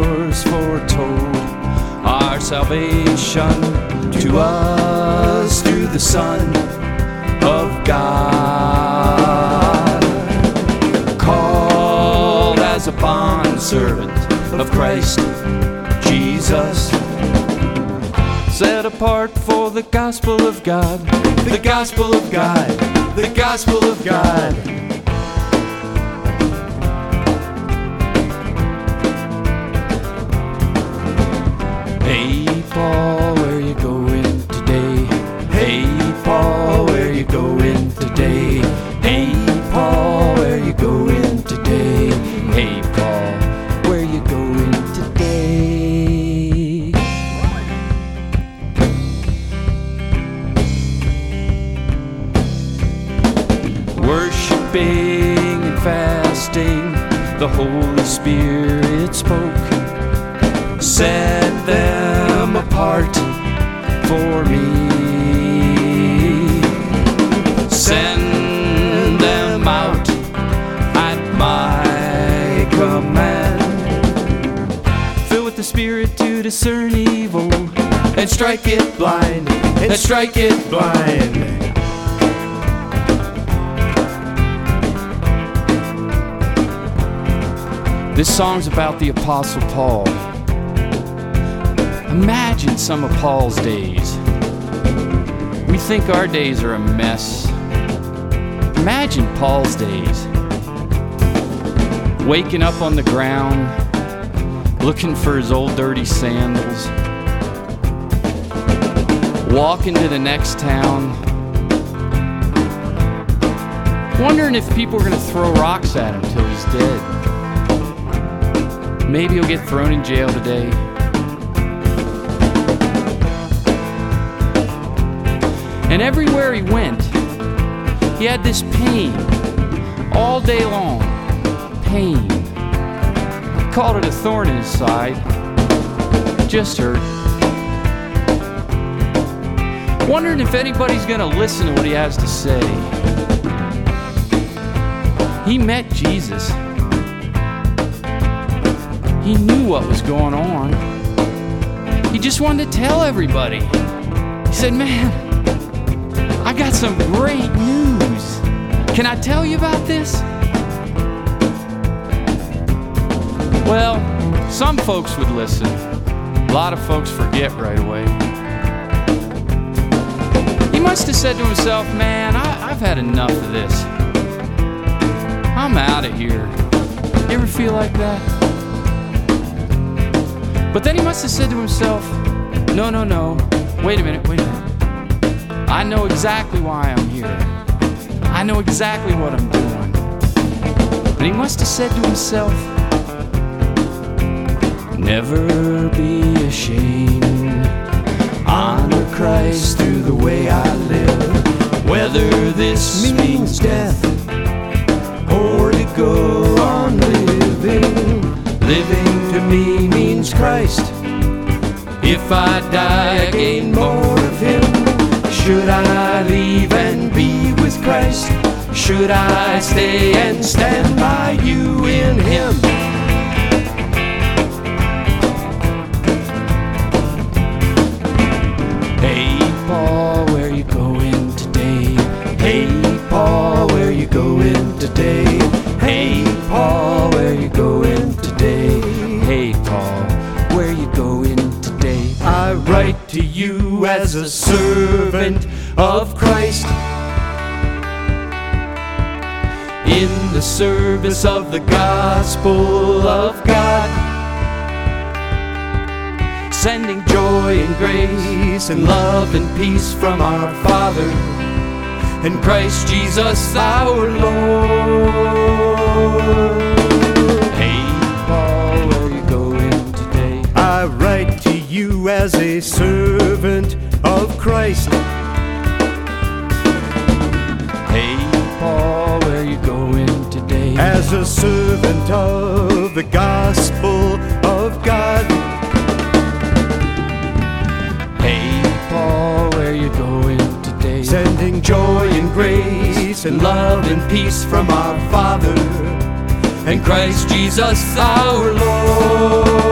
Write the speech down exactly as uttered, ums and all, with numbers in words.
yours foretold our salvation to us through the Son of God, called as a bondservant of Christ Jesus, set apart for the gospel of God, the gospel of God, the gospel of God. Hey Paul, where you going today? Hey Paul, where you going today? Hey Paul, where you going today? Hey Paul, where you going today? Worshipping and fasting, the Holy Spirit spoke, set them apart for me. Send them out at my command. Fill with the Spirit to discern evil and strike it blind, and strike it blind. This song's about the Apostle Paul. Imagine some of Paul's days. We think our days are a mess. Imagine Paul's days. Waking up on the ground, looking for his old dirty sandals. Walking to the next town, wondering if people are going to throw rocks at him till he's dead. Maybe he'll get thrown in jail today. And everywhere he went, he had this pain all day long. Pain. He called it a thorn in his side. Just hurt. Wondering if anybody's going to listen to what he has to say. He met Jesus. He knew what was going on. He just wanted to tell everybody. He said, man, I got some great news. Can I tell you about this? Well, some folks would listen. A lot of folks forget right away. He must have said to himself, man, I, I've had enough of this. I'm out of here. You ever feel like that? But then he must have said to himself, no, no, no. Wait a minute, wait a minute. I know exactly why I'm here. I know exactly what I'm doing. And he must have said to himself, never be ashamed. Honor Christ through the way I live. Whether this means death or to go on living. Living to me means Christ. If I die, I gain more of Him. Should I leave and be with Christ? Should I stay and stand by you in Him? Hey Paul, where you going today? Hey Paul, where you going today? Hey Paul, where you going today? Hey Paul, where you going today? I write to you as a servant of Christ, in the service of the gospel of God, sending joy and grace and love and peace from our Father and Christ Jesus our Lord. Hey Paul, where you going today? I write to you as a servant of Christ. Hey Paul, where you going today? As a servant of the gospel of God. Hey Paul, where you going today? Sending joy and grace and love and peace from our Father and Christ Jesus our Lord.